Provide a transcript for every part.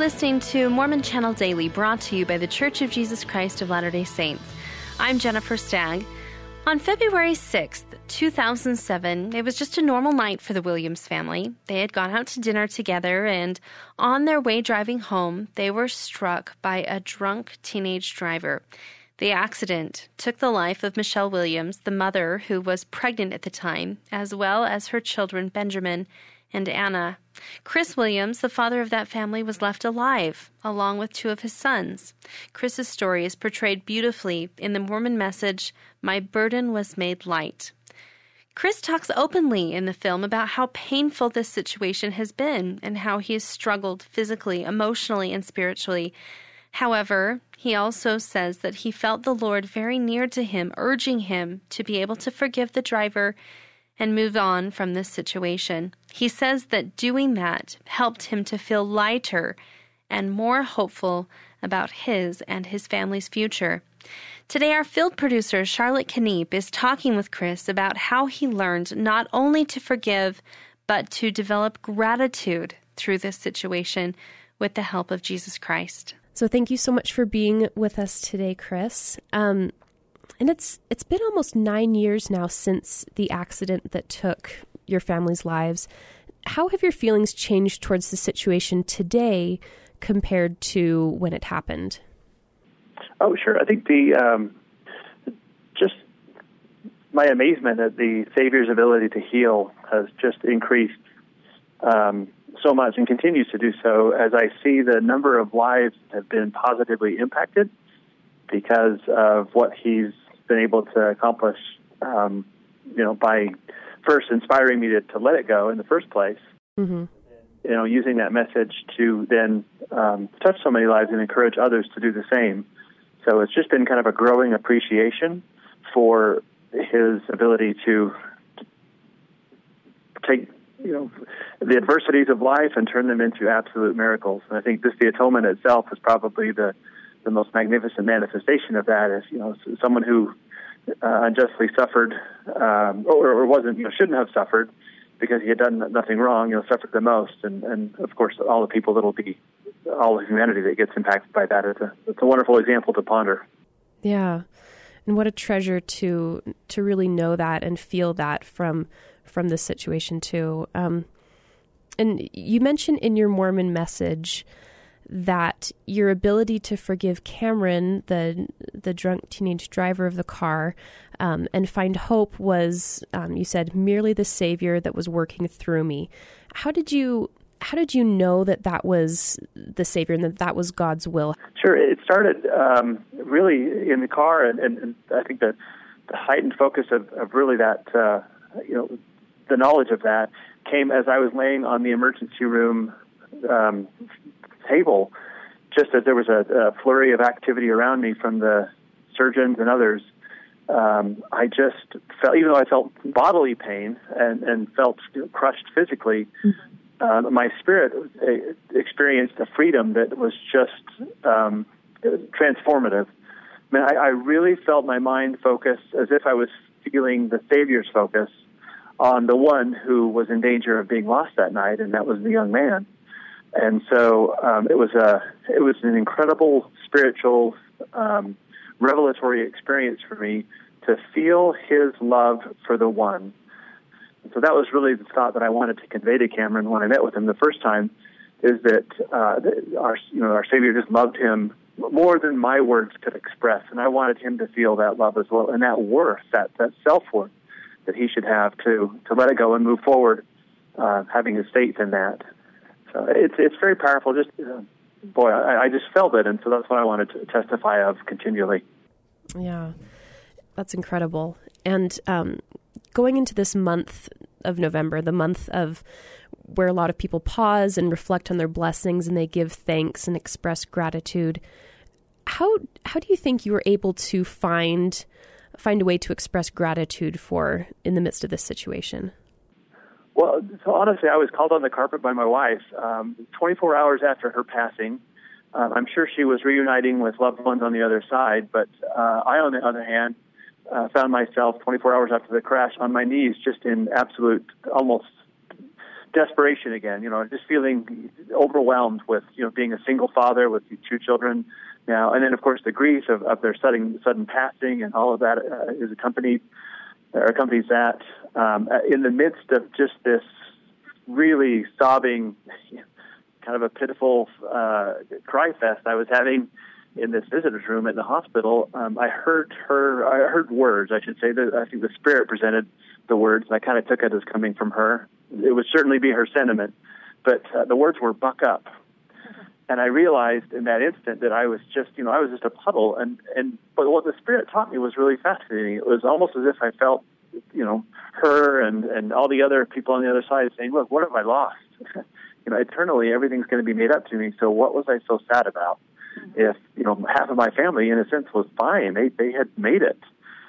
listening to Mormon Channel Daily, brought to you by The Church of Jesus Christ of Latter-day Saints. I'm Jennifer Stagg. On February 6th, 2007, it was just a normal night for the Williams family. They had gone out to dinner together, and on their way driving home, they were struck by a drunk teenage driver. The accident took the life of Michelle Williams, the mother who was pregnant at the time, as well as her children Benjamin and Anna. Chris Williams, the father of that family, was left alive, along with two of his sons. Chris's story is portrayed beautifully in the Mormon message, "My Burden Was Made Light." Chris talks openly in the film about how painful this situation has been and how he has struggled physically, emotionally, and spiritually. However, he also says that he felt the Lord very near to him, urging him to be able to forgive the driver and move on from this situation. He says that doing that helped him to feel lighter and more hopeful about his and his family's future. Today, our field producer, Charlotte Kniep, is talking with Chris about how he learned not only to forgive, but to develop gratitude through this situation with the help of Jesus Christ. So thank you so much for being with us today, Chris. And it's been almost 9 years now since the accident that took your family's lives. How have your feelings changed towards the situation today compared to when it happened? Oh, sure. I think just my amazement at the Savior's ability to heal has just increased so much and continues to do so as I see the number of lives that have been positively impacted because of what he's been able to accomplish, by first inspiring me to let it go in the first place. Mm-hmm. Using that message to then touch so many lives and encourage others to do the same. So it's just been kind of a growing appreciation for his ability to take, the adversities of life and turn them into absolute miracles. And I think the atonement itself is probably the most magnificent manifestation of that. Is someone who unjustly suffered or wasn't, shouldn't have suffered because he had done nothing wrong, suffered the most. And of course, all the people that'll be, all of humanity that gets impacted by that. It's a wonderful example to ponder. Yeah. And what a treasure to really know that and feel that from this situation too. And you mentioned in your Mormon message that your ability to forgive Cameron, the drunk teenage driver of the car, and find hope was, you said, merely the Savior that was working through me. How did you know that was the Savior and that was God's will? Sure. It started really in the car, and I think the heightened focus of really that, the knowledge of that came as I was laying on the emergency room table, just as there was a flurry of activity around me from the surgeons and others. I just felt, even though I felt bodily pain and felt crushed physically, my spirit experienced a freedom that was just transformative. I mean, I really felt my mind focus as if I was feeling the Savior's focus on the one who was in danger of being lost that night, and that was the young man. And so it was an incredible spiritual revelatory experience for me to feel his love for the one. And so that was really the thought that I wanted to convey to Cameron when I met with him the first time, is that our Savior just loved him more than my words could express, and I wanted him to feel that love as well, and that worth, that self-worth that he should have to let it go and move forward, having his faith in that. So it's very powerful. Just I just felt it, and so that's what I wanted to testify of continually. Yeah, that's incredible. And going into this month of November, the month of where a lot of people pause and reflect on their blessings and they give thanks and express gratitude, how do you think you were able to find a way to express gratitude for in the midst of this situation? Well, so honestly, I was called on the carpet by my wife 24 hours after her passing. I'm sure she was reuniting with loved ones on the other side, but I, on the other hand, found myself 24 hours after the crash on my knees, just in absolute, almost desperation again, just feeling overwhelmed with, being a single father with 2 children now. And then, of course, the grief of their sudden passing and all of that accompanies that. In the midst of just this really sobbing, kind of a pitiful cry fest I was having in this visitor's room at the hospital, I heard words, I should say. I think the Spirit presented the words, and I kind of took it as coming from her. It would certainly be her sentiment, but the words were "buck up." And I realized in that instant that I was just a puddle. But what the Spirit taught me was really fascinating. It was almost as if I felt, her and all the other people on the other side saying, "Look, what have I lost? Eternally, everything's going to be made up to me. So what was I so sad about? If half of my family, in a sense, was fine. They had made it."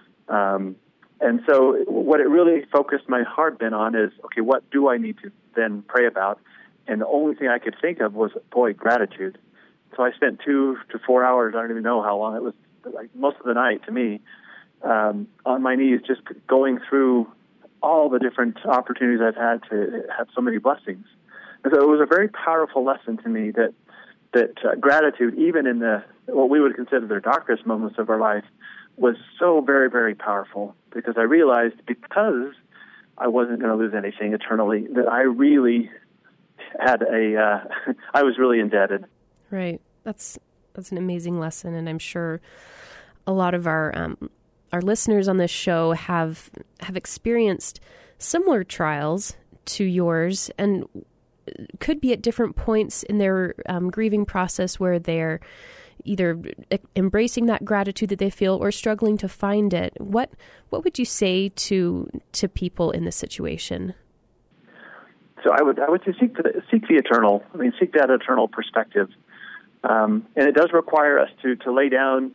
And so what it really focused my heart then on is, okay, what do I need to then pray about? And the only thing I could think of was, gratitude. So I spent 2 to 4 hours, I don't even know how long, it was like most of the night to me, on my knees, just going through all the different opportunities I've had to have so many blessings. And so it was a very powerful lesson to me that gratitude, even in what we would consider the darkest moments of our life, was so very, very powerful, because I realized, because I wasn't going to lose anything eternally, that I really had I was really indebted. Right. That's an amazing lesson, and I'm sure a lot of our listeners on this show have experienced similar trials to yours, and could be at different points in their grieving process where they're either embracing that gratitude that they feel or struggling to find it. What would you say to people in this situation? So I would say seek the eternal. Seek that eternal perspective, and it does require us to lay down,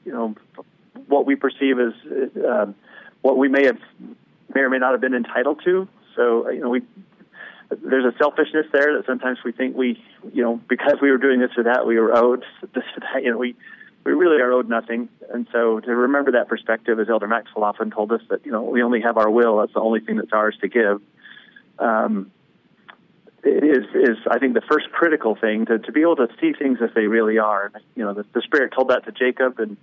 what we perceive as what we may or may not have been entitled to. So there's a selfishness there that sometimes we think because we were doing this or that, we were owed this or that. We really are owed nothing. And so to remember that perspective, as Elder Maxwell often told us, that, we only have our will. That's the only thing that's ours to give. It is, I think, the first critical thing to be able to see things as they really are. The Spirit told that to Jacob and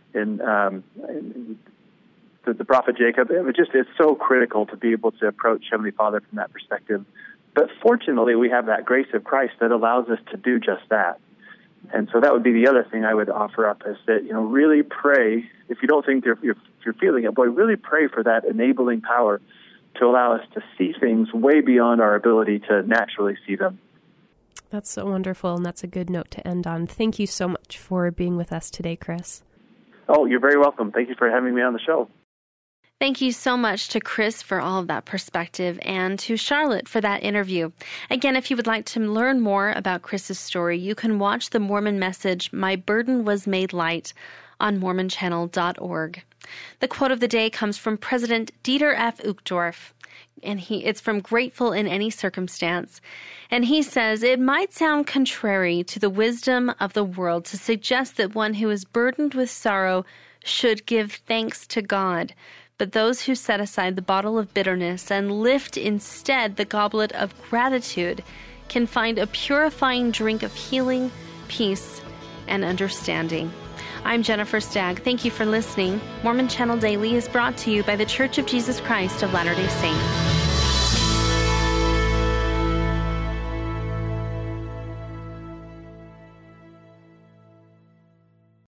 the prophet Jacob. It's so critical to be able to approach Heavenly Father from that perspective. But fortunately, we have that grace of Christ that allows us to do just that. And so that would be the other thing I would offer up, is that, really pray. If you don't think you're feeling it, really pray for that enabling power to allow us to see things way beyond our ability to naturally see them. That's so wonderful, and that's a good note to end on. Thank you so much for being with us today, Chris. Oh, you're very welcome. Thank you for having me on the show. Thank you so much to Chris for all of that perspective, and to Charlotte for that interview. Again, if you would like to learn more about Chris's story, you can watch the Mormon message, "My Burden Was Made Light," on mormonchannel.org. The quote of the day comes from President Dieter F. Uchtdorf, and it's from Grateful in Any Circumstance. And he says, "It might sound contrary to the wisdom of the world to suggest that one who is burdened with sorrow should give thanks to God. But those who set aside the bottle of bitterness and lift instead the goblet of gratitude can find a purifying drink of healing, peace, and understanding." I'm Jennifer Stagg. Thank you for listening. Mormon Channel Daily is brought to you by the Church of Jesus Christ of Latter-day Saints.